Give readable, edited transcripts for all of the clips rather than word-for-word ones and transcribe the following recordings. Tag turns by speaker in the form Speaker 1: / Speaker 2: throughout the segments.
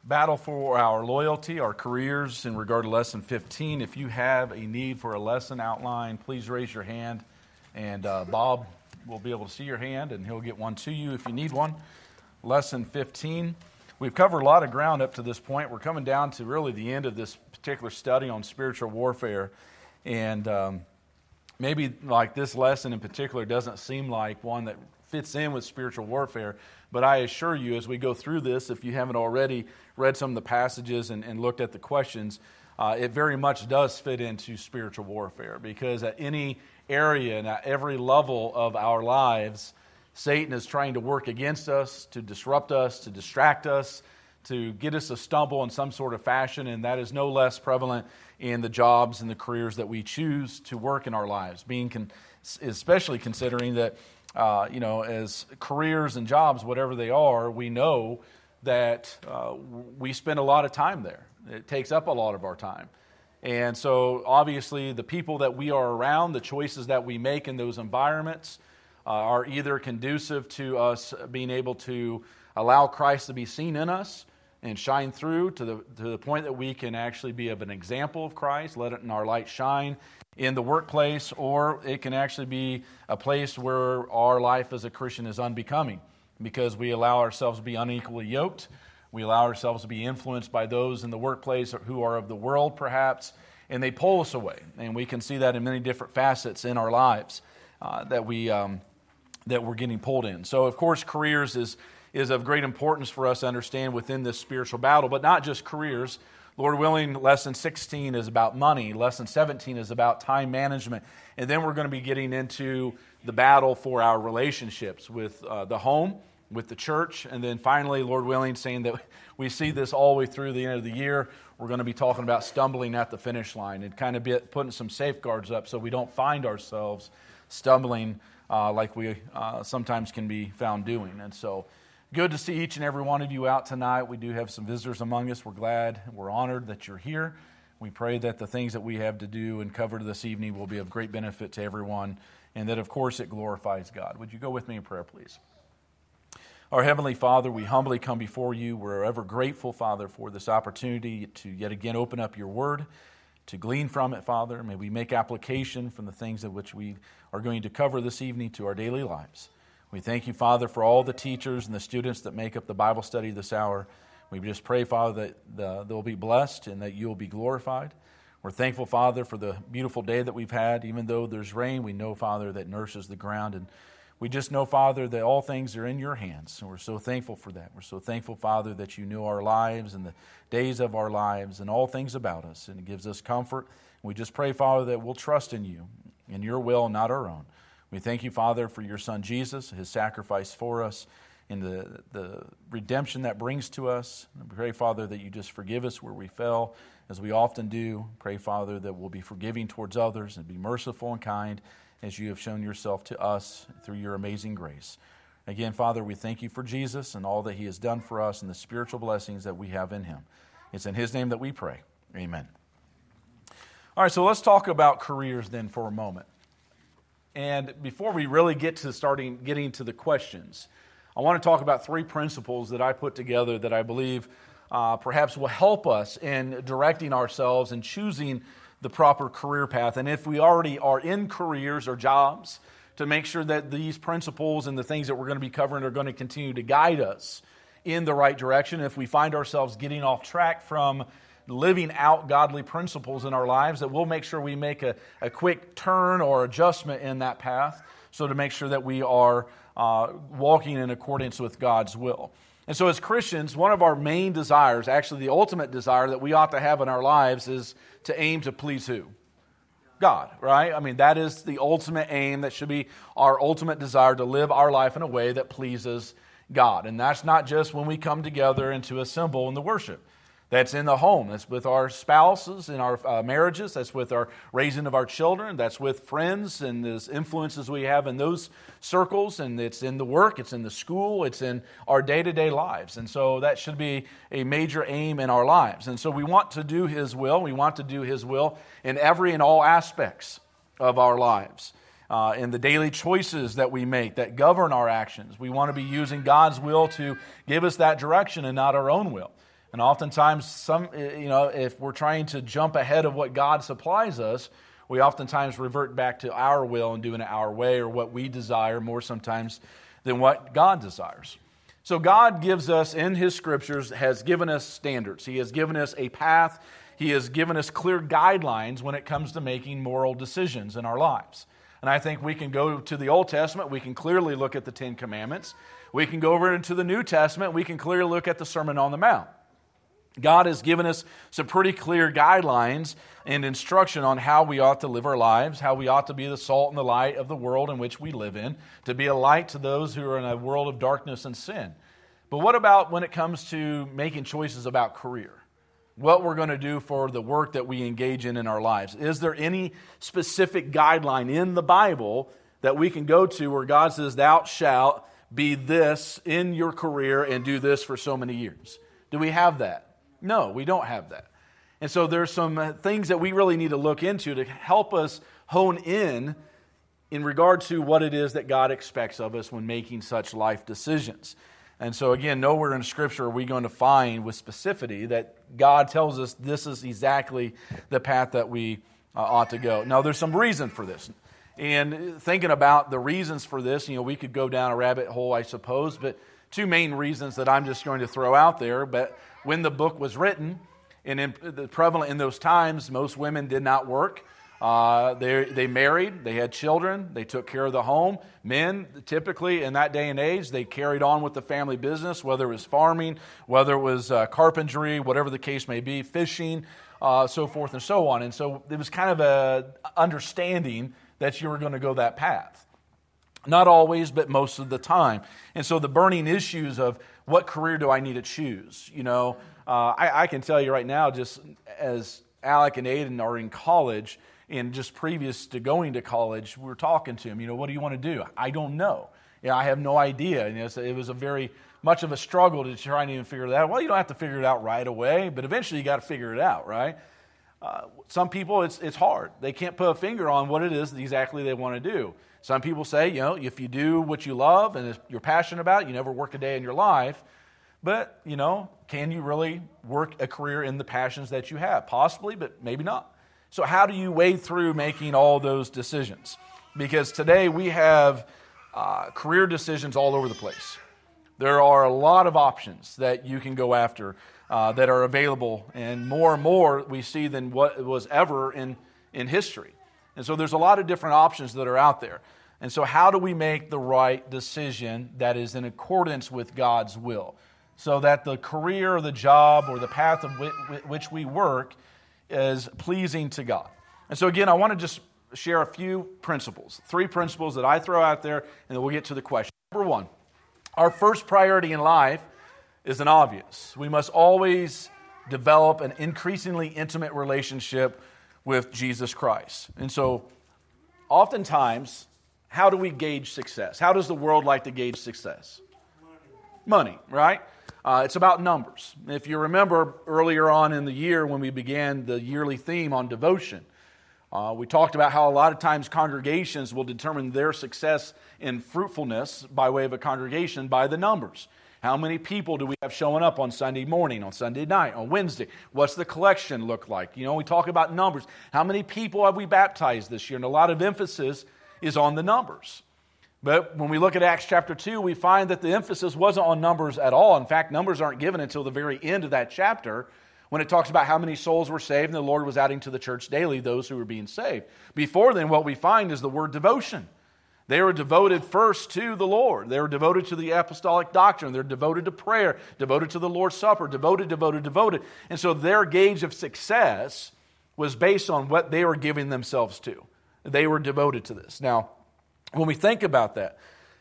Speaker 1: Battle for our loyalty, our careers in regard to lesson 15. If you have a need for a lesson outline, please raise your hand, and Bob will be able to see your hand, and he'll get one to you if you need one. Lesson 15. We've covered a lot of ground up to this point. We're coming down to really the end of this particular study on spiritual warfare, and maybe like this lesson in particular doesn't seem like one that fits in with spiritual warfare, but I assure you as we go through this, if you haven't already read some of the passages and looked at the questions, it very much does fit into spiritual warfare, because at any area and at every level of our lives, Satan is trying to work against us, to disrupt us, to distract us, to get us to stumble in some sort of fashion, and that is no less prevalent in the jobs and the careers that we choose to work in our lives, especially considering that as careers and jobs, whatever they are, we know that we spend a lot of time there. It takes up a lot of our time. And so obviously the people that we are around, the choices that we make in those environments are either conducive to us being able to allow Christ to be seen in us and shine through to the point that we can actually be of an example of Christ, let it in our light shine in the workplace, or it can actually be a place where our life as a Christian is unbecoming because we allow ourselves to be unequally yoked. We allow ourselves to be influenced by those in the workplace who are of the world, perhaps, and they pull us away. And we can see that in many different facets in our lives that we're getting pulled in. So, of course, careers is of great importance for us to understand within this spiritual battle, but not just careers. Lord willing, lesson 16 is about money. Lesson 17 is about time management. And then we're going to be getting into the battle for our relationships with the home, with the church, and then finally, Lord willing, saying that we see this all the way through the end of the year, we're going to be talking about stumbling at the finish line and kind of putting some safeguards up so we don't find ourselves stumbling like we sometimes can be found doing. And so, good to see each and every one of you out tonight. We do have some visitors among us. We're glad, we're honored that you're here. We pray that the things that we have to do and cover this evening will be of great benefit to everyone, and that, of course, it glorifies God. Would you go with me in prayer, please? Our Heavenly Father, we humbly come before you. We're ever grateful, Father, for this opportunity to yet again open up your word, to glean from it, Father. May we make application from the things of which we are going to cover this evening to our daily lives. We thank you, Father, for all the teachers and the students that make up the Bible study this hour. We just pray, Father, that they'll be blessed and that you'll be glorified. We're thankful, Father, for the beautiful day that we've had. Even though there's rain, we know, Father, that nourishes the ground. And we just know, Father, that all things are in your hands. And we're so thankful for that. We're so thankful, Father, that you know our lives and the days of our lives and all things about us. And it gives us comfort. We just pray, Father, that we'll trust in you, in your will, not our own. We thank you, Father, for your Son Jesus, his sacrifice for us, and the redemption that brings to us. And we pray, Father, that you just forgive us where we fell, as we often do. Pray, Father, that we'll be forgiving towards others and be merciful and kind as you have shown yourself to us through your amazing grace. Again, Father, we thank you for Jesus and all that he has done for us and the spiritual blessings that we have in him. It's in his name that we pray. Amen. All right, so let's talk about careers then for a moment. And before we really get to getting to the questions, I want to talk about three principles that I put together that I believe perhaps will help us in directing ourselves and choosing the proper career path. And if we already are in careers or jobs, to make sure that these principles and the things that we're going to be covering are going to continue to guide us in the right direction. If we find ourselves getting off track from living out godly principles in our lives, that we'll make sure we make a quick turn or adjustment in that path, so to make sure that we are walking in accordance with God's will. And so as Christians, one of our main desires, actually the ultimate desire that we ought to have in our lives, is to aim to please who? God, right? I mean, that is the ultimate aim. That should be our ultimate desire, to live our life in a way that pleases God. And that's not just when we come together and to assemble in the worship. That's in the home. That's with our spouses, in our marriages. That's with our raising of our children. That's with friends and the influences we have in those circles. And it's in the work. It's in the school. It's in our day-to-day lives. And so that should be a major aim in our lives. And so we want to do His will. We want to do His will in every and all aspects of our lives. In the daily choices that we make that govern our actions. We want to be using God's will to give us that direction and not our own will. And oftentimes, if we're trying to jump ahead of what God supplies us, we oftentimes revert back to our will and doing it our way or what we desire more sometimes than what God desires. So God gives us, in His Scriptures, has given us standards. He has given us a path. He has given us clear guidelines when it comes to making moral decisions in our lives. And I think we can go to the Old Testament. We can clearly look at the Ten Commandments. We can go over into the New Testament. We can clearly look at the Sermon on the Mount. God has given us some pretty clear guidelines and instruction on how we ought to live our lives, how we ought to be the salt and the light of the world in which we live in, to be a light to those who are in a world of darkness and sin. But what about when it comes to making choices about career? What we're going to do for the work that we engage in our lives? Is there any specific guideline in the Bible that we can go to where God says, thou shalt be this in your career and do this for so many years? Do we have that? No, we don't have that. And so there's some things that we really need to look into to help us hone in regard to what it is that God expects of us when making such life decisions. And so again, nowhere in Scripture are we going to find with specificity that God tells us this is exactly the path that we ought to go. Now, there's some reason for this. And thinking about the reasons for this, we could go down a rabbit hole, I suppose, but two main reasons that I'm just going to throw out there. But when the book was written, and prevalent in those times, most women did not work. They married, they had children, they took care of the home. Men, typically in that day and age, they carried on with the family business, whether it was farming, whether it was carpentry, whatever the case may be, fishing, so forth and so on. And so it was kind of a understanding that you were going to go that path. Not always, but most of the time. And so the burning issues of what career do I need to choose? I can tell you right now, just as Alec and Aiden are in college, and just previous to going to college, we were talking to them, what do you want to do? I don't know. I have no idea. And it was a very much of a struggle to try and even figure that out. Well, you don't have to figure it out right away, but eventually you got to figure it out, right? Some people, it's hard. They can't put a finger on what it is that exactly they want to do. Some people say, if you do what you love and you're passionate about it, you never work a day in your life. But, can you really work a career in the passions that you have? Possibly, but maybe not. So how do you wade through making all those decisions? Because today we have career decisions all over the place. There are a lot of options that you can go after that are available, and more we see than what was ever in history. And so there's a lot of different options that are out there. And so how do we make the right decision that is in accordance with God's will? So that the career or the job or the path of which we work is pleasing to God. And so again, I want to just share a few principles, 3 principles that I throw out there, and then we'll get to the question. Number 1, our first priority in life is an obvious. We must always develop an increasingly intimate relationship with Jesus Christ. And so oftentimes, how do we gauge success? How does the world like to gauge success? Money, right? It's about numbers. If you remember earlier on in the year when we began the yearly theme on devotion, we talked about how a lot of times congregations will determine their success in fruitfulness by way of a congregation by the numbers. How many people do we have showing up on Sunday morning, on Sunday night, on Wednesday? What's the collection look like? We talk about numbers. How many people have we baptized this year? And a lot of emphasis is on the numbers. But when we look at Acts chapter 2, we find that the emphasis wasn't on numbers at all. In fact, numbers aren't given until the very end of that chapter when it talks about how many souls were saved and the Lord was adding to the church daily those who were being saved. Before then, what we find is the word devotion. They were devoted first to the Lord. They were devoted to the apostolic doctrine. They're devoted to prayer, devoted to the Lord's Supper, devoted. And so their gauge of success was based on what they were giving themselves to. They were devoted to this. Now, when we think about that,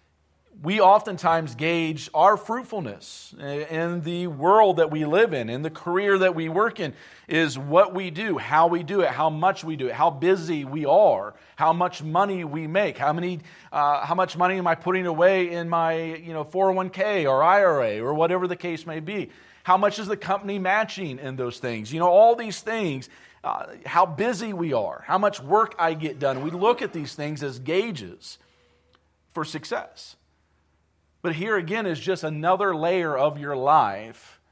Speaker 1: we oftentimes gauge our fruitfulness in the world that we live in the career that we work in, is what we do, how we do it, how much we do it, how busy we are, how much money we make, how much money am I putting away in my 401k or IRA or whatever the case may be. How much is the company matching in those things? All these things, how busy we are, how much work I get done. We look at these things as gauges for success. But here again is just another layer of your life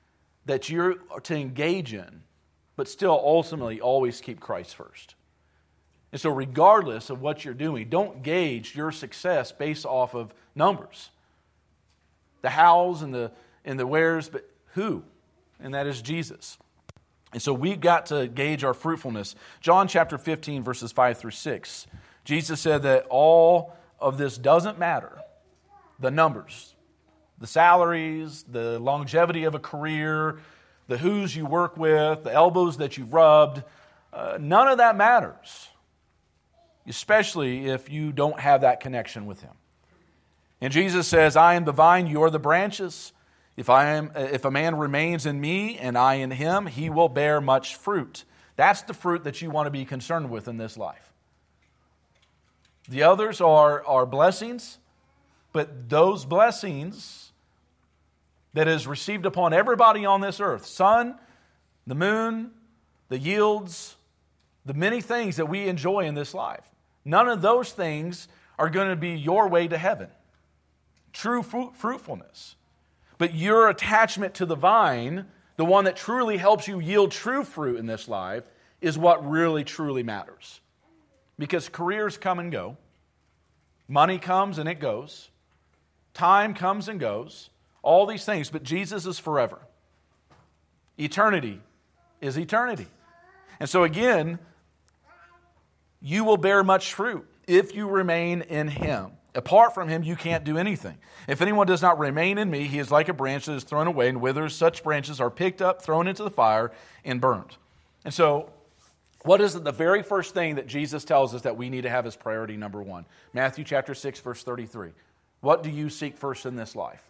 Speaker 1: that you're to engage in, but still ultimately always keep Christ first. And so regardless of what you're doing, don't gauge your success based off of numbers. The hows and the wheres, but who? And that is Jesus. And so we've got to gauge our fruitfulness. John chapter 15, verses 5 through 6. Jesus said that all of this doesn't matter. The numbers, the salaries, the longevity of a career, the who's you work with, the elbows that you've rubbed, none of that matters. Especially if you don't have that connection with Him. And Jesus says, I am the vine, you are the branches. If a man remains in me and I in him, he will bear much fruit. That's the fruit that you want to be concerned with in this life. The others are blessings, but those blessings that is received upon everybody on this earth, sun, the moon, the yields, the many things that we enjoy in this life, none of those things are going to be your way to heaven. True fruitfulness. But your attachment to the vine, the one that truly helps you yield true fruit in this life, is what really, truly matters. Because careers come and go. Money comes and it goes. Time comes and goes. All these things. But Jesus is forever. Eternity is eternity. And so again, you will bear much fruit if you remain in Him. Apart from Him, you can't do anything. If anyone does not remain in me, he is like a branch that is thrown away and withers. Such branches are picked up, thrown into the fire, and burned. And so, what is the very first thing that Jesus tells us that we need to have as priority number one? Matthew chapter 6, verse 33. What do you seek first in this life?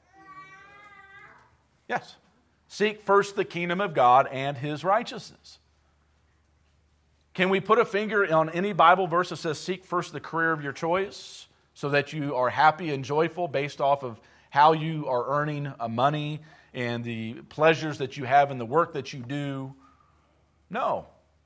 Speaker 1: Yes. Seek first the kingdom of God and His righteousness. Can we put a finger on any Bible verse that says seek first the career of your choice so that you are happy and joyful based off of how you are earning money and the pleasures that you have in the work that you do? No.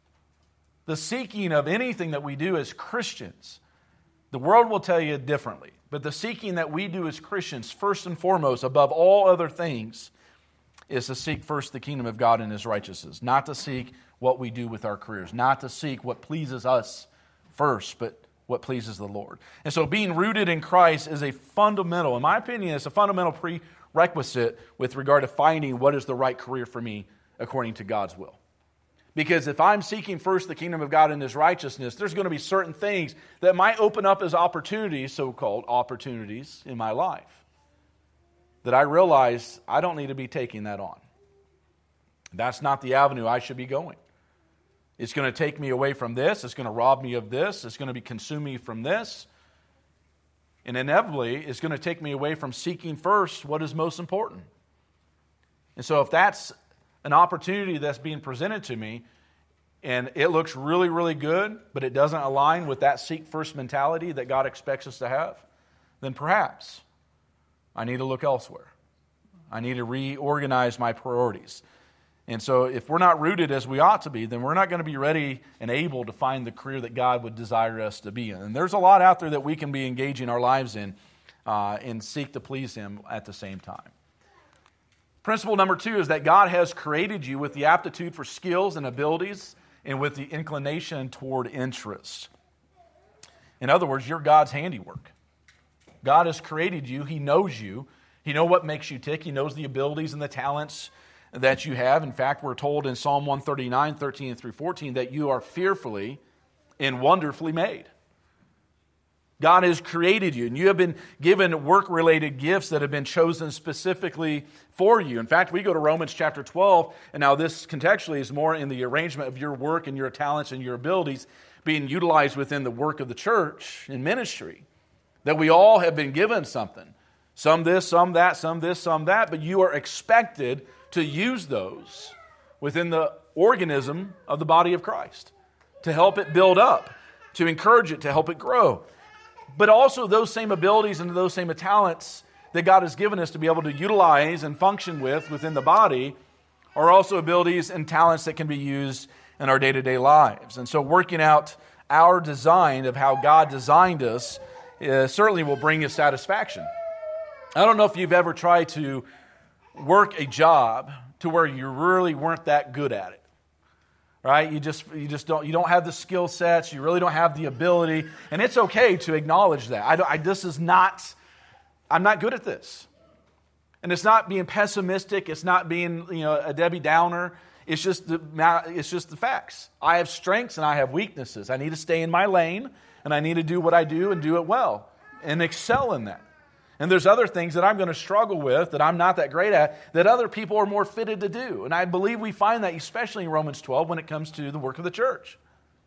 Speaker 1: The seeking of anything that we do as Christians, the world will tell you differently, but the seeking that we do as Christians, first and foremost, above all other things, is to seek first the kingdom of God and His righteousness, not to seek what we do with our careers, not to seek what pleases us first, but what pleases the Lord. And so being rooted in Christ is a fundamental, in my opinion, it's a fundamental prerequisite with regard to finding what is the right career for me according to God's will. Because if I'm seeking first the kingdom of God and His righteousness, there's going to be certain things that might open up as opportunities, so-called opportunities in my life, that I realize I don't need to be taking that on. That's not the avenue I should be going. It's going to take me away from this. It's going to rob me of this. It's going to consume me from this. And inevitably, it's going to take me away from seeking first what is most important. And so if that's an opportunity that's being presented to me, and it looks really, really good, but it doesn't align with that seek first mentality that God expects us to have, then perhaps I need to look elsewhere. I need to reorganize my priorities. And so if we're not rooted as we ought to be, then we're not going to be ready and able to find the career that God would desire us to be in. And there's a lot out there that we can be engaging our lives in and seek to please Him at the same time. Principle number 2 is that God has created you with the aptitude for skills and abilities and with the inclination toward interest. In other words, you're God's handiwork. God has created you. He knows you. He knows what makes you tick. He knows the abilities and the talents that you have. In fact, we're told in Psalm 139, 13 through 14, that you are fearfully and wonderfully made. God has created you, and you have been given work-related gifts that have been chosen specifically for you. In fact, we go to Romans chapter 12, and now this contextually is more in the arrangement of your work and your talents and your abilities being utilized within the work of the church in ministry, that we all have been given something. Some this, some that, some this, some that, but you are expected to use those within the organism of the body of Christ to help it build up, to encourage it, to help it grow. But also those same abilities and those same talents that God has given us to be able to utilize and function with within the body are also abilities and talents that can be used in our day-to-day lives. And so working out our design of how God designed us certainly will bring us satisfaction. I don't know if you've ever tried to work a job to where you really weren't that good at it. Right? You don't have the skill sets, you really don't have the ability, and it's okay to acknowledge that. I'm not good at this. And it's not being pessimistic, it's not being, a Debbie Downer. It's just the facts. I have strengths and I have weaknesses. I need to stay in my lane, and I need to do what I do and do it well and excel in that. And there's other things that I'm going to struggle with that I'm not that great at that other people are more fitted to do. And I believe we find that especially in Romans 12 when it comes to the work of the church.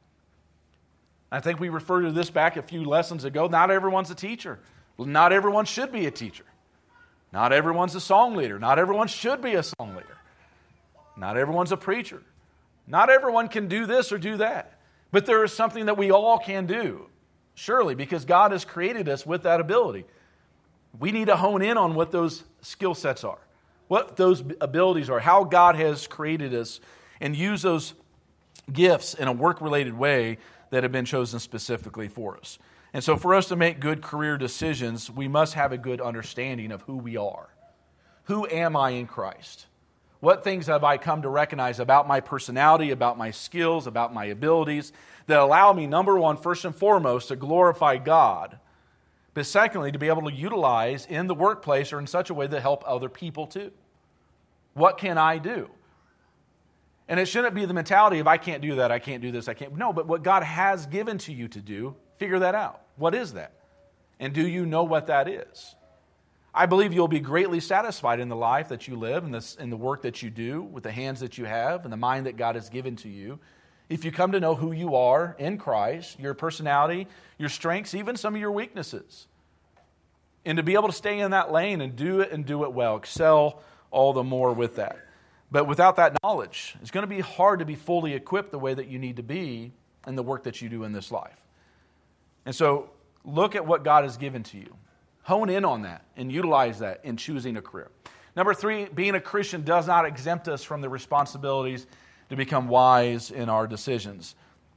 Speaker 1: I think we referred to this back a few lessons ago. Not everyone's a teacher. Not everyone should be a teacher. Not everyone's a song leader. Not everyone should be a song leader. Not everyone's a preacher. Not everyone can do this or do that. But there is something that we all can do, surely, because God has created us with that ability. We need to hone in on what those skill sets are, what those abilities are, how God has created us, and use those gifts in a work-related way that have been chosen specifically for us. And so for us to make good career decisions, we must have a good understanding of who we are. Who am I in Christ? What things have I come to recognize about my personality, about my skills, about my abilities that allow me, number one, first and foremost, to glorify God, but secondly, to be able to utilize in the workplace or in such a way that help other people too? What can I do? And it shouldn't be the mentality of I can't do that, I can't do this, I can't. No, but what God has given to you to do, figure that out. What is that? And do you know what that is? I believe you'll be greatly satisfied in the life that you live, in the work that you do, with the hands that you have, and the mind that God has given to you, if you come to know who you are in Christ, your personality, your strengths, even some of your weaknesses. And to be able to stay in that lane and do it well, excel all the more with that. But without that knowledge, it's going to be hard to be fully equipped the way that you need to be in the work that you do in this life. And so look at what God has given to you. Hone in on that and utilize that in choosing a career. Number 3, being a Christian does not exempt us from the responsibilities to become wise in our decisions.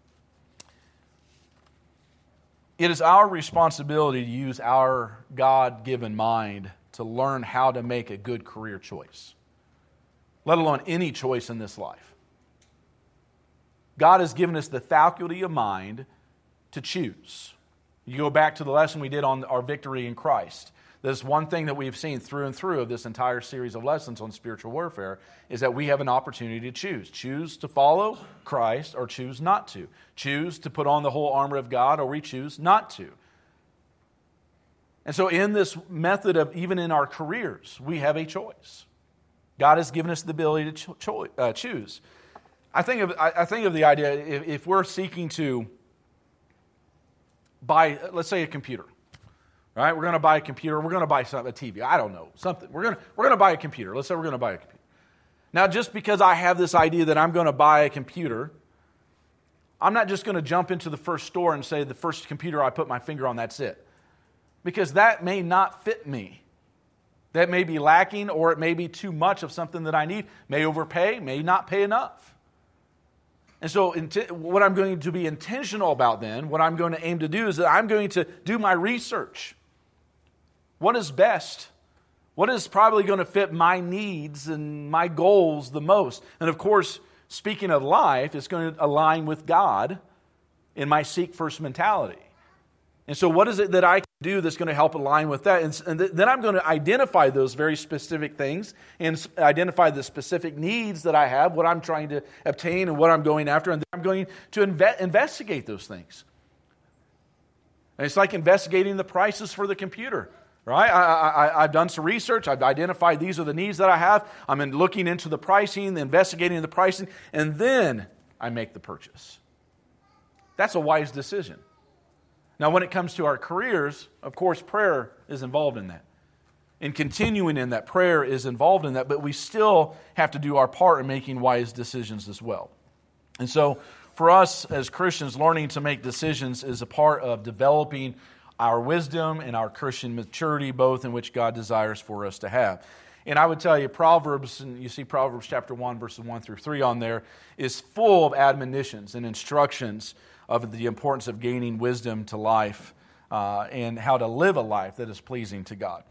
Speaker 1: It is our responsibility to use our God-given mind to learn how to make a good career choice, let alone any choice in this life. God has given us the faculty of mind to choose. You go back to the lesson we did on our victory in Christ. There's one thing that we've seen through and through of this entire series of lessons on spiritual warfare is that we have an opportunity to choose. Choose to follow Christ or choose not to. Choose to put on the whole armor of God or we choose not to. And so in this method of even in our careers, we have a choice. God has given us the ability to choose. I think of the idea, if we're seeking to buy, let's say, a computer, right? We're going to buy a computer. We're going to buy a TV. I don't know, something. We're going to buy a computer. Let's say we're going to buy a computer. Now, just because I have this idea that I'm going to buy a computer, I'm not just going to jump into the first store and say the first computer I put my finger on, that's it. Because that may not fit me. That may be lacking, or it may be too much of something that I need. May overpay, may not pay enough. And so what I'm going to be intentional about then, what I'm going to aim to do is that I'm going to do my research. What is best? What is probably going to fit my needs and my goals the most? And of course, speaking of life, it's going to align with God in my seek first mentality. And so what is it that I can do that's going to help align with that? And then I'm going to identify those very specific things and identify the specific needs that I have, what I'm trying to obtain and what I'm going after, and then I'm going to investigate those things. And it's like investigating the prices for the computer, right? I've done some research. I've identified these are the needs that I have. I'm looking into the pricing, investigating the pricing, and then I make the purchase. That's a wise decision. Now, when it comes to our careers, of course, prayer is involved in that. And continuing in that, prayer is involved in that, but we still have to do our part in making wise decisions as well. And so, for us as Christians, learning to make decisions is a part of developing our wisdom and our Christian maturity, both in which God desires for us to have. And I would tell you, Proverbs, and you see Proverbs chapter 1, verses 1 through 3 on there, is full of admonitions and instructions of the importance of gaining wisdom to life and how to live a life that is pleasing to God.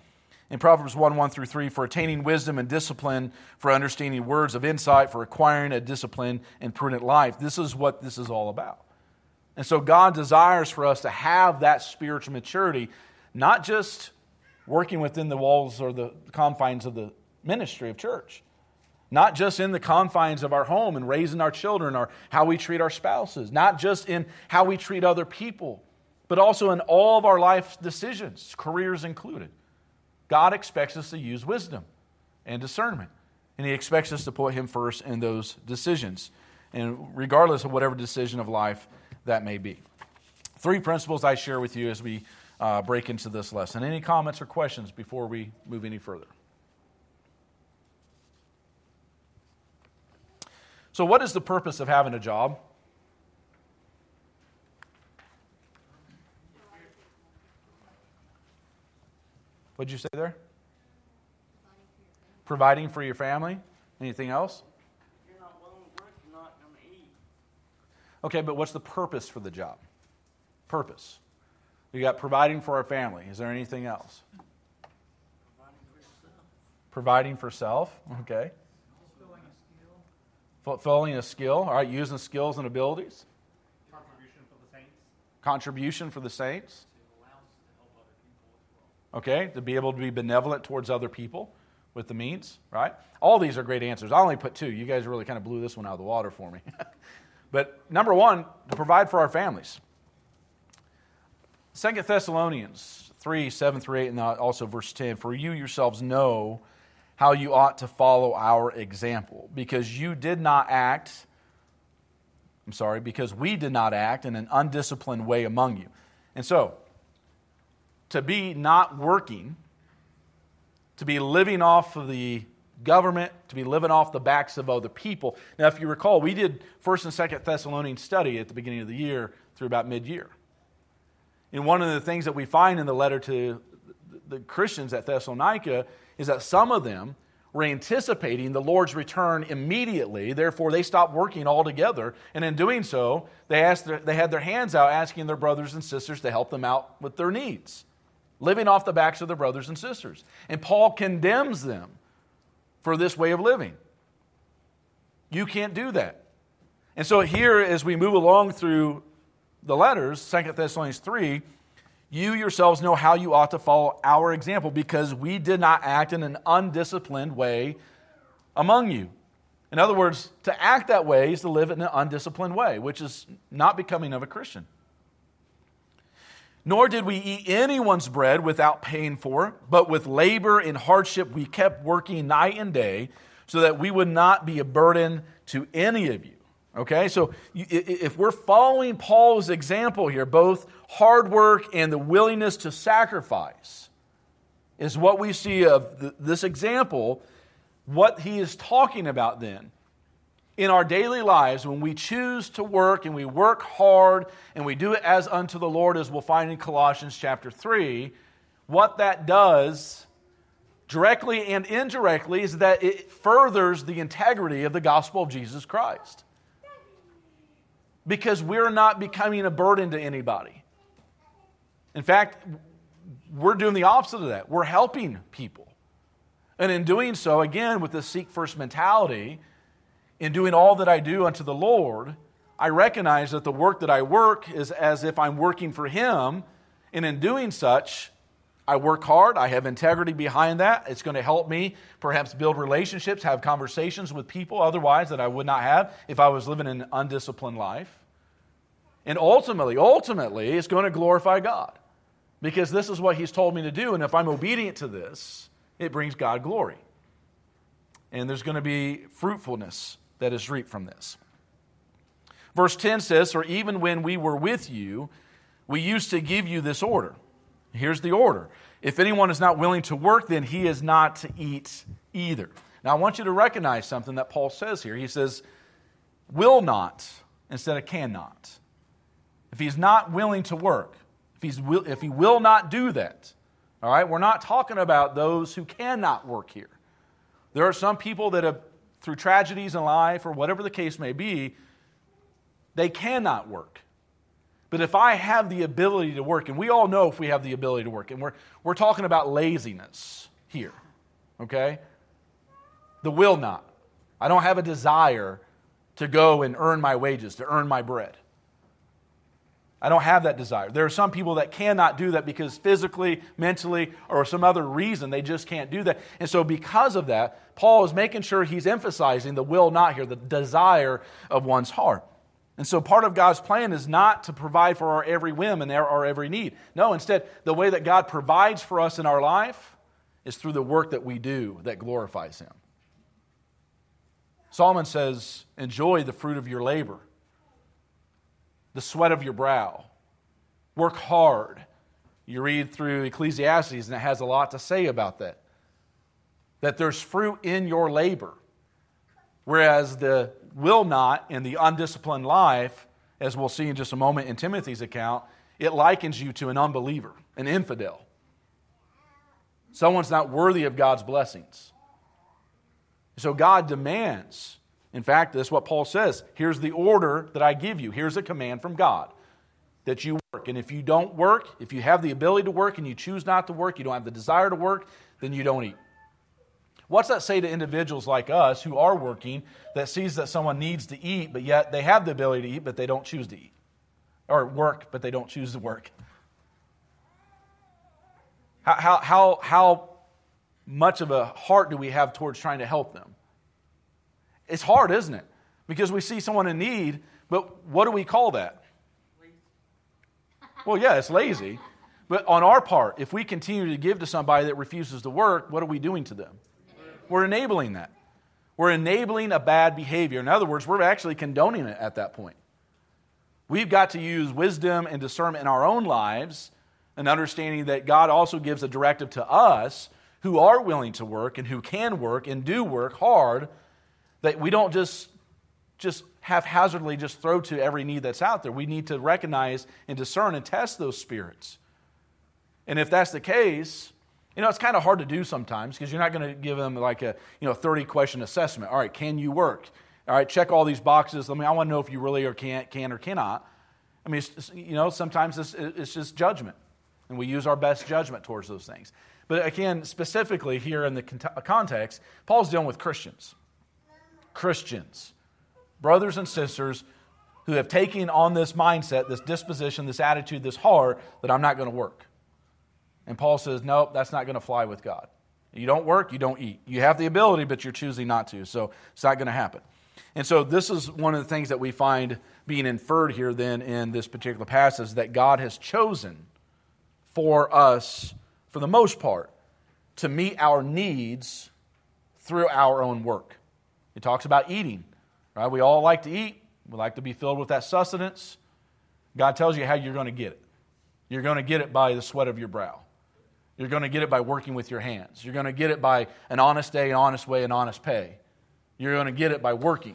Speaker 1: In Proverbs 1:1-3, for attaining wisdom and discipline, for understanding words of insight, for acquiring a disciplined and prudent life. This is what this is all about. And so God desires for us to have that spiritual maturity, not just working within the walls or the confines of the ministry of church, not just in the confines of our home and raising our children or how we treat our spouses, not just in how we treat other people, but also in all of our life decisions, careers included. God expects us to use wisdom and discernment, and He expects us to put Him first in those decisions, and regardless of whatever decision of life that may be. 3 principles I share with you as we break into this lesson. Any comments or questions before we move any further? So what is the purpose of having a job? What did you say there? Providing for your family. Anything else?
Speaker 2: If you're not willing to work, you're not going to eat.
Speaker 1: Okay, but what's the purpose for the job? Purpose. You got providing for our family. Is there anything else?
Speaker 2: Providing for yourself.
Speaker 1: Providing for self. Okay.
Speaker 2: Fulfilling a skill.
Speaker 1: Fulfilling a skill. All right, using skills and abilities.
Speaker 2: Contribution for the saints.
Speaker 1: Contribution for the saints.
Speaker 2: It allows us to help other people as well.
Speaker 1: Okay, to be able to be benevolent towards other people with the means, right? All these are great answers. I only put 2. You guys really kind of blew this one out of the water for me. But number 1, to provide for our families. 2 Thessalonians 3:7-8, and also verse 10, for you yourselves know how you ought to follow our example, because we did not act in an undisciplined way among you. And so, to be not working, to be living off of the government, to be living off the backs of other people. Now, if you recall, we did 1st and 2nd Thessalonians study at the beginning of the year through about mid-year. And one of the things that we find in the letter to the Christians at Thessalonica is that some of them were anticipating the Lord's return immediately. Therefore, they stopped working altogether. And in doing so, they had their hands out asking their brothers and sisters to help them out with their needs, living off the backs of their brothers and sisters. And Paul condemns them for this way of living. You can't do that. And so here, as we move along through the letters, 2 Thessalonians 3, you yourselves know how you ought to follow our example, because we did not act in an undisciplined way among you. In other words, to act that way is to live in an undisciplined way, which is not becoming of a Christian. Nor did we eat anyone's bread without paying for it, but with labor and hardship we kept working night and day, so that we would not be a burden to any of you. Okay, so if we're following Paul's example here, both hard work and the willingness to sacrifice is what we see of this example. What he is talking about then in our daily lives, when we choose to work and we work hard and we do it as unto the Lord, as we'll find in Colossians chapter 3, what that does directly and indirectly is that it furthers the integrity of the gospel of Jesus Christ. Because we're not becoming a burden to anybody. In fact, we're doing the opposite of that. We're helping people. And in doing so, again, with the seek first mentality, in doing all that I do unto the Lord, I recognize that the work that I work is as if I'm working for Him. And in doing such, I work hard. I have integrity behind that. It's going to help me perhaps build relationships, have conversations with people otherwise that I would not have if I was living an undisciplined life. And ultimately, it's going to glorify God, because this is what He's told me to do. And if I'm obedient to this, it brings God glory. And there's going to be fruitfulness that is reaped from this. Verse 10 says, "For even when we were with you, we used to give you this order." Here's the order. "If anyone is not willing to work, then he is not to eat either." Now, I want you to recognize something that Paul says here. He says, will not instead of cannot. If he's not willing to work, if he will not do that, all right, we're not talking about those who cannot work here. There are some people that have, through tragedies in life or whatever the case may be, they cannot work. But if I have the ability to work, and we all know if we have the ability to work, and we're talking about laziness here. Okay? The will not. I don't have a desire to go and earn my wages, to earn my bread. I don't have that desire. There are some people that cannot do that because physically, mentally, or some other reason they just can't do that. And so because of that, Paul is making sure he's emphasizing the will not here, the desire of one's heart. And so part of God's plan is not to provide for our every whim and our every need. No, instead, the way that God provides for us in our life is through the work that we do that glorifies Him. Solomon says, enjoy the fruit of your labor, the sweat of your brow. Work hard. You read through Ecclesiastes, and it has a lot to say about that. That there's fruit in your labor. Whereas the will not and the undisciplined life, as we'll see in just a moment in Timothy's account, it likens you to an unbeliever, an infidel. Someone's not worthy of God's blessings. So God demands, in fact, that's what Paul says, here's the order that I give you. Here's a command from God that you work. And if you don't work, if you have the ability to work and you choose not to work, you don't have the desire to work, then you don't eat. What's that say to individuals like us who are working that sees that someone needs to eat, but yet they have the ability to eat, but they don't choose to eat? Or work, but they don't choose to work? How much of a heart do we have towards trying to help them? It's hard, isn't it? Because we see someone in need, but what do we call that? Well, yeah, it's lazy. But on our part, if we continue to give to somebody that refuses to work, what are we doing to them? We're enabling that. We're enabling a bad behavior. In other words, we're actually condoning it at that point. We've got to use wisdom and discernment in our own lives and understanding that God also gives a directive to us who are willing to work and who can work and do work hard, that we don't just haphazardly just throw to every need that's out there. We need to recognize and discern and test those spirits. And if that's the case, it's kind of hard to do sometimes because you're not going to give them like a 30-question assessment. All right, can you work? All right, check all these boxes. I want to know if you really can or cannot. Sometimes it's just judgment, and we use our best judgment towards those things. But again, specifically here in the context, Paul's dealing with Christians. Christians, brothers and sisters who have taken on this mindset, this disposition, this attitude, this heart that I'm not going to work. And Paul says, nope, that's not going to fly with God. You don't work, you don't eat. You have the ability, but you're choosing not to. So it's not going to happen. And so this is one of the things that we find being inferred here then in this particular passage, that God has chosen for us, for the most part, to meet our needs through our own work. It talks about eating. Right? We all like to eat. We like to be filled with that sustenance. God tells you how you're going to get it. You're going to get it by the sweat of your brow. You're going to get it by working with your hands. You're going to get it by an honest day, an honest way, and honest pay. You're going to get it by working.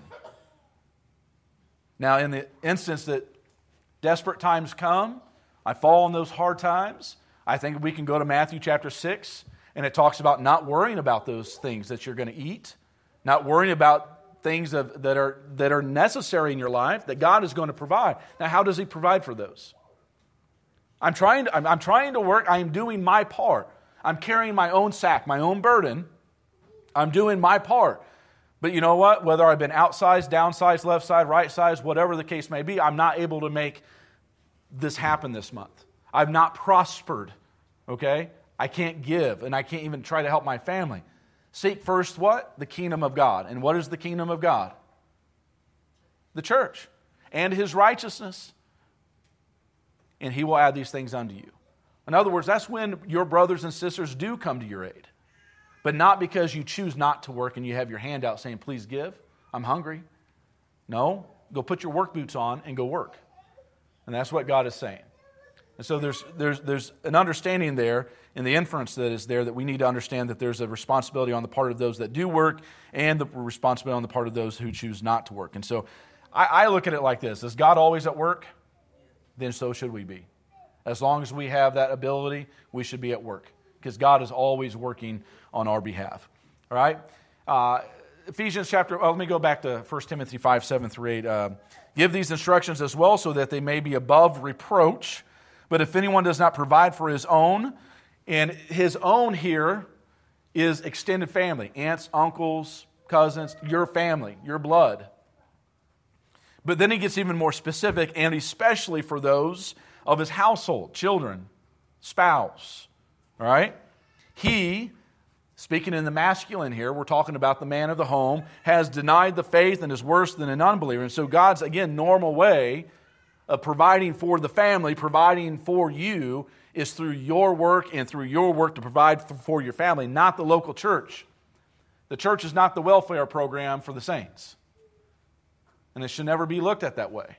Speaker 1: Now, in the instance that desperate times come, I fall in those hard times, I think we can go to Matthew chapter 6, and it talks about not worrying about those things that you're going to eat, not worrying about things that are necessary in your life that God is going to provide. Now, how does He provide for those? I'm trying to work. I am doing my part. I'm carrying my own sack, my own burden. I'm doing my part. But you know what? Whether I've been outsized, downsized, left side, right side, whatever the case may be, I'm not able to make this happen this month. I've not prospered. Okay? I can't give, and I can't even try to help my family. Seek first what? The kingdom of God. And what is the kingdom of God? The church. And His righteousness. And He will add these things unto you. In other words, that's when your brothers and sisters do come to your aid. But not because you choose not to work and you have your hand out saying, please give, I'm hungry. No, go put your work boots on and go work. And that's what God is saying. And so there's an understanding there in the inference that is there that we need to understand that there's a responsibility on the part of those that do work and the responsibility on the part of those who choose not to work. And so I look at it like this. Is God always at work? Then so should we be. As long as we have that ability, we should be at work because God is always working on our behalf. All right? Ephesians chapter, let me go back to 1 Timothy 5, 7 through 8. Give these instructions as well so that they may be above reproach. But if anyone does not provide for his own, and his own here is extended family, aunts, uncles, cousins, your family, your blood. But then he gets even more specific, and especially for those of his household, children, spouse. All right? He, speaking in the masculine here, we're talking about the man of the home, has denied the faith and is worse than an unbeliever. And so God's, again, normal way of providing for the family, providing for you, is through your work and through your work to provide for your family, not the local church. The church is not the welfare program for the saints. And it should never be looked at that way.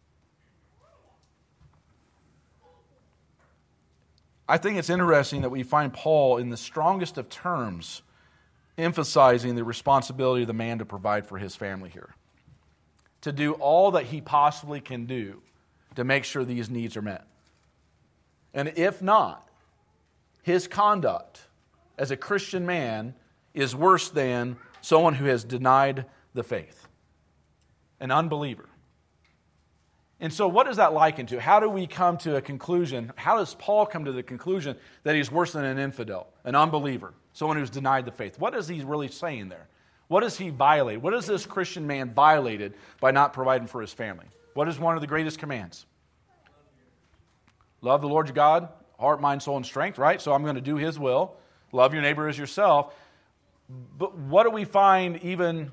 Speaker 1: I think it's interesting that we find Paul in the strongest of terms emphasizing the responsibility of the man to provide for his family here. To do all that he possibly can do to make sure these needs are met. And if not, his conduct as a Christian man is worse than someone who has denied the faith. An unbeliever. And so what does that liken to? How do we come to a conclusion? How does Paul come to the conclusion that he's worse than an infidel, an unbeliever, someone who's denied the faith? What is he really saying there? What does he violate? What has this Christian man violated by not providing for his family? What is one of the greatest commands? Love the Lord your God, heart, mind, soul, and strength, right? So I'm going to do his will. Love your neighbor as yourself. But what do we find even...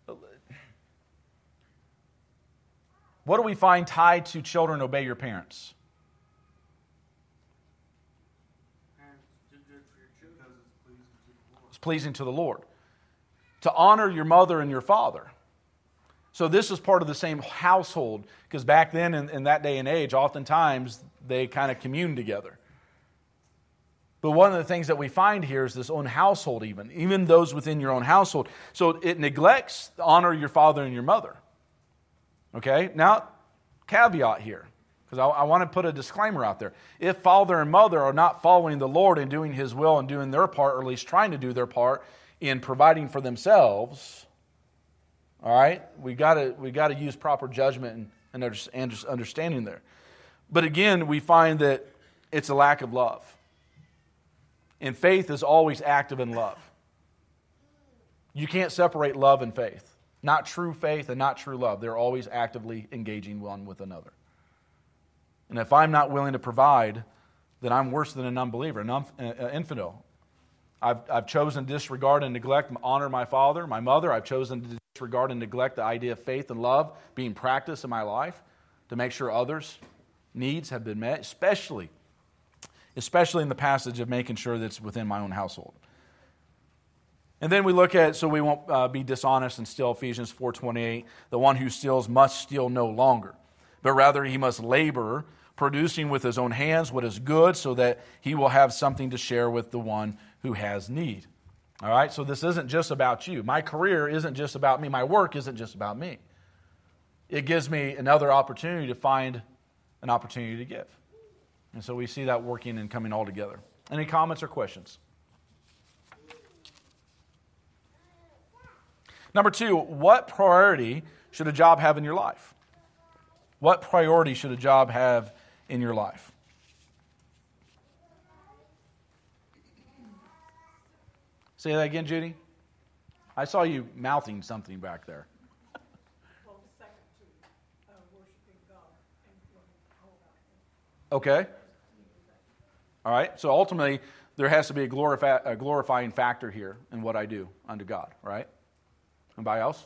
Speaker 1: What do we find tied to children obey your parents?
Speaker 2: Parents do good for your children because
Speaker 1: It's pleasing to the Lord. To honor your mother and your father. So this is part of the same household, because back then in that day and age, oftentimes they kind of communed together. But one of the things that we find here is this own household even those within your own household. So it neglects to honor your father and your mother. Okay, now, caveat here, because I want to put a disclaimer out there. If father and mother are not following the Lord and doing His will and doing their part, or at least trying to do their part in providing for themselves, all right, we got to use proper judgment and understanding there. But again, we find that it's a lack of love. And faith is always active in love. You can't separate love and faith. Not true faith and not true love. They're always actively engaging one with another. And if I'm not willing to provide, then I'm worse than an unbeliever, an infidel. I've chosen to disregard and neglect, honor my father, my mother. I've chosen to disregard and neglect the idea of faith and love being practiced in my life to make sure others' needs have been met, especially in the passage of making sure that it's within my own household. And then we look at, so we won't be dishonest and steal, Ephesians 4:28, the one who steals must steal no longer, but rather he must labor, producing with his own hands what is good, so that he will have something to share with the one who has need. All right, so this isn't just about you. My career isn't just about me. My work isn't just about me. It gives me another opportunity to find an opportunity to give. And so we see that working and coming all together. Any comments or questions? Number 2, what priority should a job have in your life? What priority should a job have in your life? Say that again, Judy. I saw you mouthing something back there.
Speaker 3: Well, second to worshiping God and all about Him.
Speaker 1: Okay. All right. So ultimately, there has to be a glorifying factor here in what I do unto God, right? Anybody else?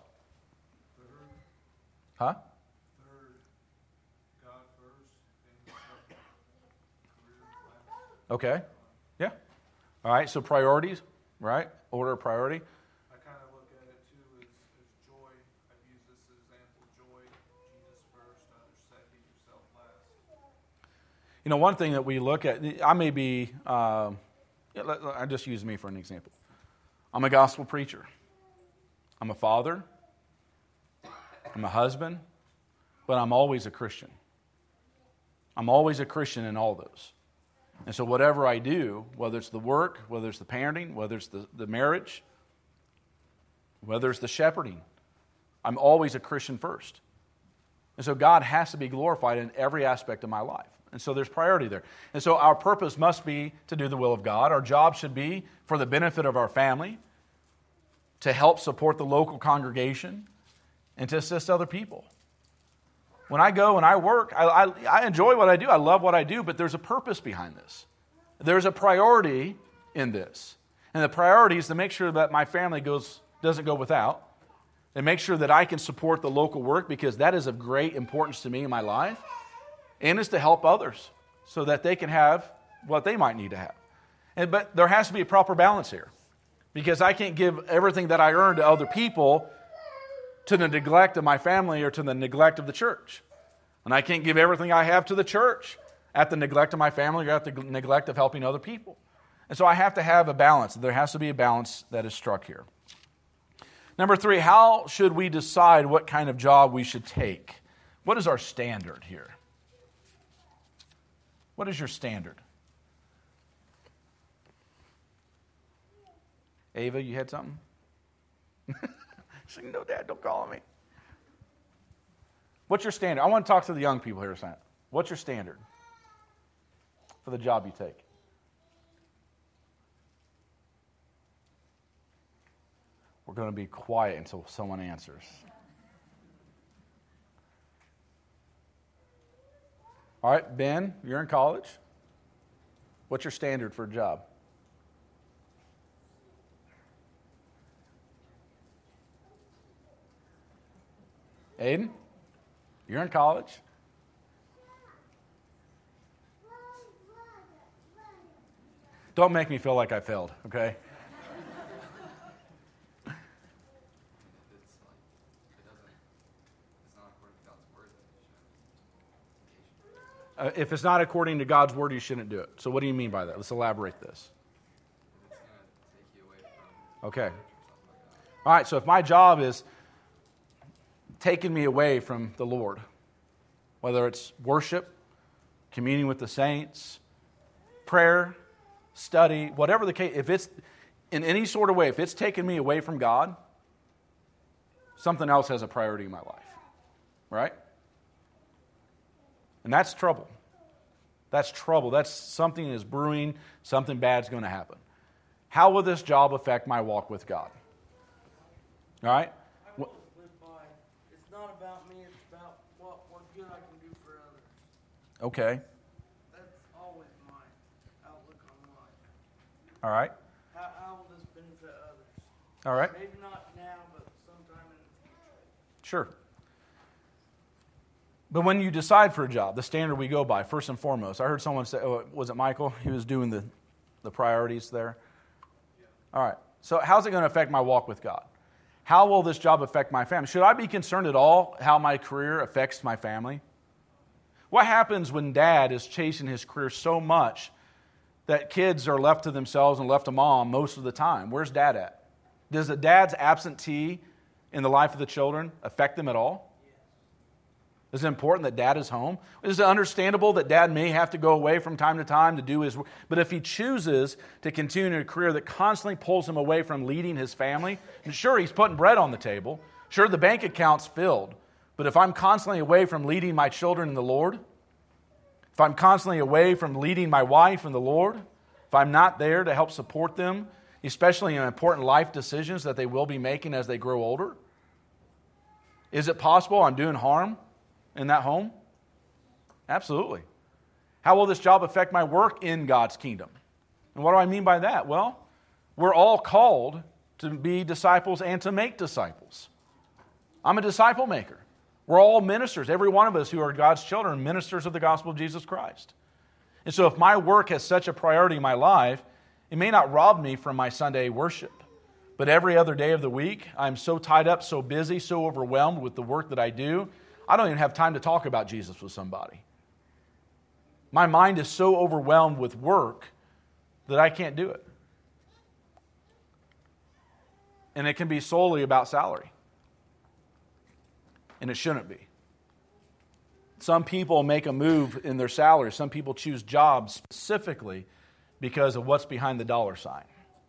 Speaker 1: Huh?
Speaker 2: Third, God first, and career last.
Speaker 1: Okay. Yeah. All right. So priorities, right? Order of priority.
Speaker 2: I kind of look at it too as joy. I've used this as example: joy, Jesus first, others second, yourself last.
Speaker 1: You know, one thing that we look at, I may be, I just use me for an example. I'm a gospel preacher. I'm a father. I'm a husband. But I'm always a Christian. I'm always a Christian in all those. And so whatever I do, whether it's the work, whether it's the parenting, whether it's the marriage, whether it's the shepherding, I'm always a Christian first. And so God has to be glorified in every aspect of my life. And so there's priority there. And so our purpose must be to do the will of God. Our job should be for the benefit of our family, to help support the local congregation, and to assist other people. When I go and I work, I enjoy what I do. I love what I do, but there's a purpose behind this. There's a priority in this. And the priority is to make sure that my family doesn't go without, and make sure that I can support the local work, because that is of great importance to me in my life, and is to help others so that they can have what they might need to have. But there has to be a proper balance here, because I can't give everything that I earn to other people to the neglect of my family or to the neglect of the church. And I can't give everything I have to the church at the neglect of my family or at the neglect of helping other people. And so I have to have a balance. There has to be a balance that is struck here. Number 3, how should we decide what kind of job we should take? What is our standard here? What is your standard? Ava, you had something? She's like, no, Dad, don't call on me. What's your standard? I want to talk to the young people here a second. What's your standard for the job you take? We're going to be quiet until someone answers. All right, Ben, you're in college. What's your standard for a job? Aiden, you're in college. Don't make me feel like I failed, okay? If it's not according to God's word, you shouldn't do it. So what do you mean by that? Let's elaborate this. Okay. All right, so if my job is taking me away from the Lord, whether it's worship, communing with the saints, prayer, study, whatever the case, if it's in any sort of way, if it's taking me away from God, something else has a priority in my life, right? And that's trouble. That's trouble. That's something is brewing, something bad's going to happen. How will this job affect my walk with God? All right?
Speaker 4: I live by, it's not about me, it's about what good I can do for others.
Speaker 1: Okay.
Speaker 4: That's always my outlook on life.
Speaker 1: All right.
Speaker 4: How will this benefit others?
Speaker 1: All right.
Speaker 4: Maybe not now, but sometime in the future.
Speaker 1: Sure. But when you decide for a job, the standard we go by, first and foremost, I heard someone say, was it Michael? He was doing the priorities there. Yeah. All right. So how's it going to affect my walk with God? How will this job affect my family? Should I be concerned at all how my career affects my family? What happens when dad is chasing his career so much that kids are left to themselves and left to mom most of the time? Where's dad at? Does the dad's absentee in the life of the children affect them at all? Is it important that dad is home? Is it understandable that dad may have to go away from time to time to do his work? But if he chooses to continue a career that constantly pulls him away from leading his family, and sure, he's putting bread on the table. Sure, the bank account's filled. But if I'm constantly away from leading my children in the Lord, if I'm constantly away from leading my wife in the Lord, if I'm not there to help support them, especially in important life decisions that they will be making as they grow older, is it possible I'm doing harm in that home? Absolutely. How will this job affect my work in God's kingdom? And what do I mean by that? Well, we're all called to be disciples and to make disciples. I'm a disciple maker. We're all ministers. Every one of us who are God's children, ministers of the gospel of Jesus Christ. And so if my work has such a priority in my life, it may not rob me from my Sunday worship. But every other day of the week, I'm so tied up, so busy, so overwhelmed with the work that I do, I don't even have time to talk about Jesus with somebody. My mind is so overwhelmed with work that I can't do it. And it can be solely about salary. And it shouldn't be. Some people make a move in their salary. Some people choose jobs specifically because of what's behind the dollar sign.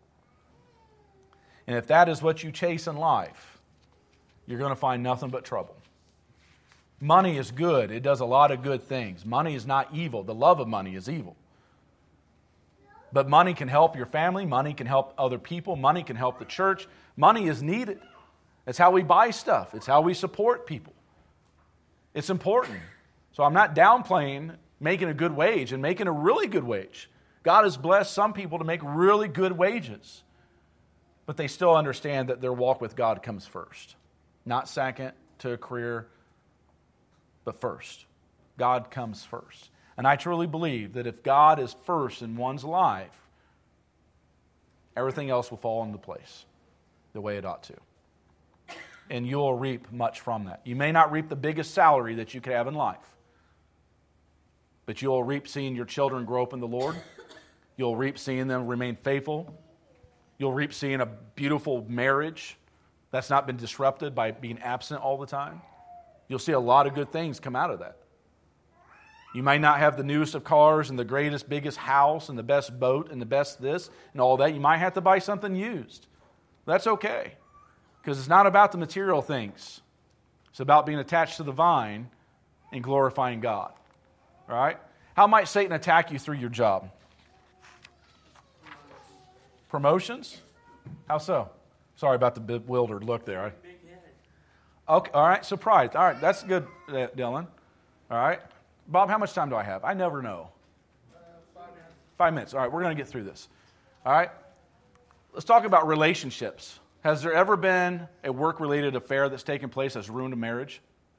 Speaker 1: And if that is what you chase in life, you're going to find nothing but trouble. Money is good. It does a lot of good things. Money is not evil. The love of money is evil. But money can help your family. Money can help other people. Money can help the church. Money is needed. It's how we buy stuff. It's how we support people. It's important. So I'm not downplaying making a good wage and making a really good wage. God has blessed some people to make really good wages. But they still understand that their walk with God comes first. Not second to a career, but first. God comes first. And I truly believe that if God is first in one's life, everything else will fall into place the way it ought to. And you'll reap much from that. You may not reap the biggest salary that you could have in life, but you'll reap seeing your children grow up in the Lord. You'll reap seeing them remain faithful. You'll reap seeing a beautiful marriage that's not been disrupted by being absent all the time. You'll see a lot of good things come out of that. You might not have the newest of cars and the greatest, biggest house and the best boat and the best this and all that. You might have to buy something used. That's okay, because it's not about the material things. It's about being attached to the vine and glorifying God. All right? How might Satan attack you through your job? Promotions? How so? Sorry about the bewildered look there.
Speaker 4: Big-headed.
Speaker 1: Okay, all right, so pride. All right, that's good, Dylan. All right. Bob, how much time do I have? I never know.
Speaker 4: 5 minutes.
Speaker 1: 5 minutes. All right, we're going to get through this. All right? Let's talk about relationships. Has there ever been a work-related affair that's taken place that's ruined a marriage?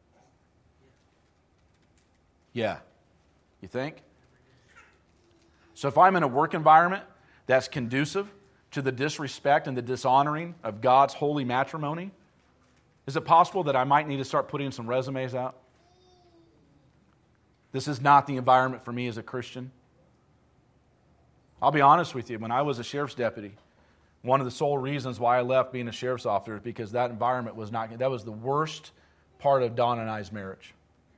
Speaker 1: Yeah. You think? So if I'm in a work environment that's conducive to the disrespect and the dishonoring of God's holy matrimony, is it possible that I might need to start putting some resumes out? This is not the environment for me as a Christian. I'll be honest with you. When I was a sheriff's deputy, one of the sole reasons why I left being a sheriff's officer is because that environment was not, that was the worst part of Dawn and I's marriage.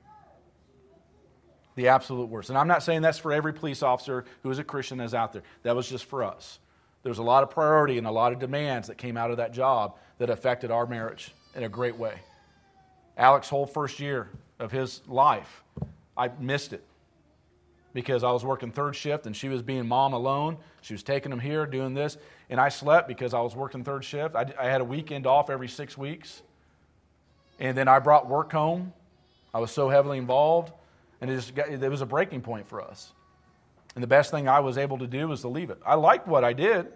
Speaker 1: The absolute worst. And I'm not saying that's for every police officer who is a Christian that's out there. That was just for us. There was a lot of priority and a lot of demands that came out of that job that affected our marriage in a great way. Alex's whole first year of his life, I missed it because I was working third shift and she was being mom alone. She was taking him here, doing this. And I slept because I was working third shift. I had a weekend off every 6 weeks. And then I brought work home. I was so heavily involved. And it was a breaking point for us. And the best thing I was able to do was to leave it. I liked what I did.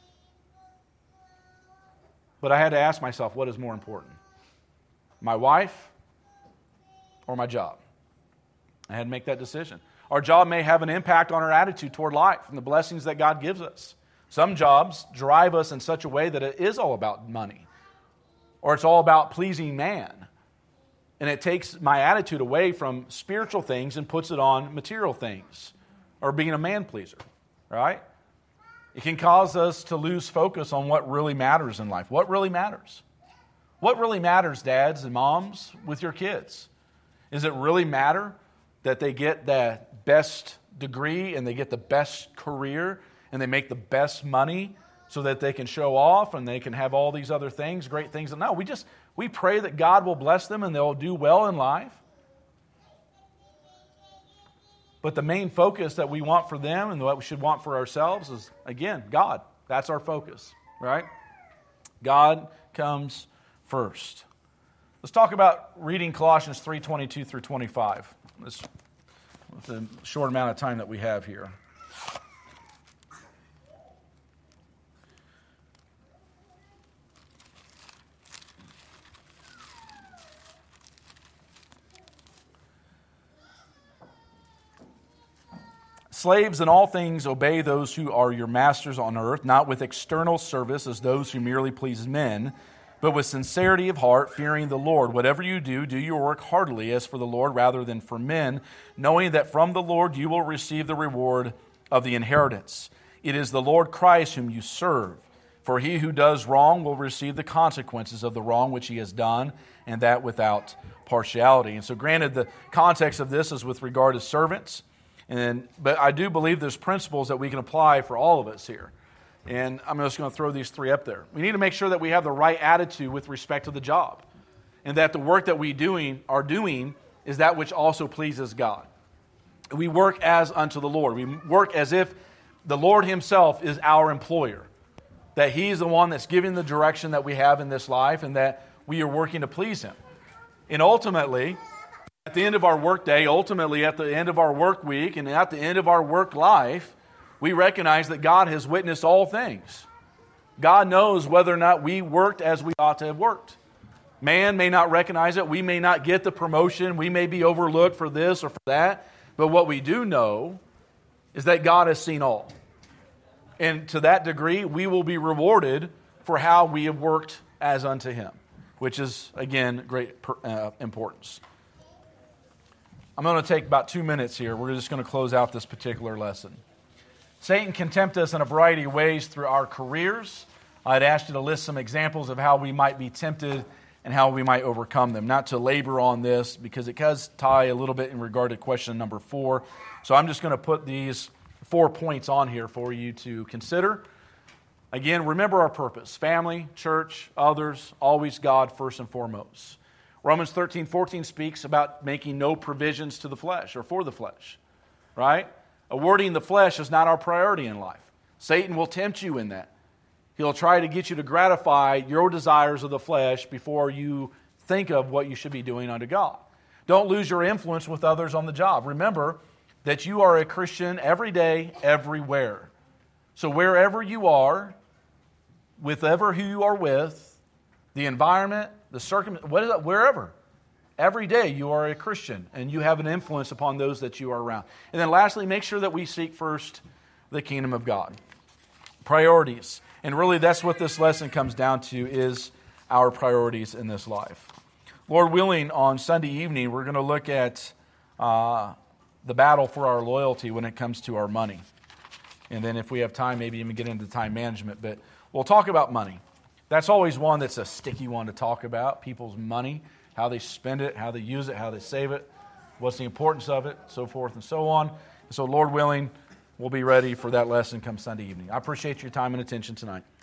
Speaker 1: But I had to ask myself, what is more important? My wife or my job? I had to make that decision. Our job may have an impact on our attitude toward life and the blessings that God gives us. Some jobs drive us in such a way that it is all about money. Or it's all about pleasing man. And it takes my attitude away from spiritual things and puts it on material things. Or being a man pleaser. Right? It can cause us to lose focus on what really matters in life. What really matters? What really matters, dads and moms, with your kids? Does it really matter that they get the best degree and they get the best career and they make the best money so that they can show off and they can have all these other things, great things? No, we pray that God will bless them and they'll do well in life. But the main focus that we want for them and what we should want for ourselves is, again, God. That's our focus, right? God comes first. Let's talk about reading Colossians 3:22 through 25. This, with the short amount of time that we have here. Slaves, in all things obey those who are your masters on earth, not with external service as those who merely please men, but with sincerity of heart, fearing the Lord. Whatever you do, do your work heartily as for the Lord rather than for men, knowing that from the Lord you will receive the reward of the inheritance. It is the Lord Christ whom you serve. For he who does wrong will receive the consequences of the wrong which he has done, and that without partiality. And so granted, the context of this is with regard to servants, but I do believe there's principles that we can apply for all of us here. And I'm just going to throw these three up there. We need to make sure that we have the right attitude with respect to the job. And that the work that we are doing is that which also pleases God. We work as unto the Lord. We work as if the Lord himself is our employer, that he's the one that's giving the direction that we have in this life and that we are working to please him. And ultimately, at the end of our work day, ultimately at the end of our work week, and at the end of our work life, we recognize that God has witnessed all things. God knows whether or not we worked as we ought to have worked. Man may not recognize it. We may not get the promotion. We may be overlooked for this or for that. But what we do know is that God has seen all. And to that degree, we will be rewarded for how we have worked as unto him, which is, again, great importance. I'm going to take about 2 minutes here. We're just going to close out this particular lesson. Satan can tempt us in a variety of ways through our careers. I'd asked you to list some examples of how we might be tempted and how we might overcome them. Not to labor on this because it does tie a little bit in regard to question number 4. So I'm just going to put these 4 points on here for you to consider. Again, remember our purpose. Family, church, others, always God first and foremost. Romans 13:14 speaks about making no provisions to the flesh or for the flesh. Right? Awarding the flesh is not our priority in life. Satan will tempt you in that. He'll try to get you to gratify your desires of the flesh before you think of what you should be doing unto God. Don't lose your influence with others on the job. Remember that you are a Christian every day, everywhere. So wherever you are, with ever who you are with, the environment, the circumstance, wherever, every day you are a Christian and you have an influence upon those that you are around. And then lastly, make sure that we seek first the kingdom of God. Priorities. And really that's what this lesson comes down to, is our priorities in this life. Lord willing, on Sunday evening, we're going to look at the battle for our loyalty when it comes to our money. And then if we have time, maybe even get into time management. But we'll talk about money. That's always one that's a sticky one to talk about, people's money, how they spend it, how they use it, how they save it, what's the importance of it, so forth and so on. So Lord willing, we'll be ready for that lesson come Sunday evening. I appreciate your time and attention tonight.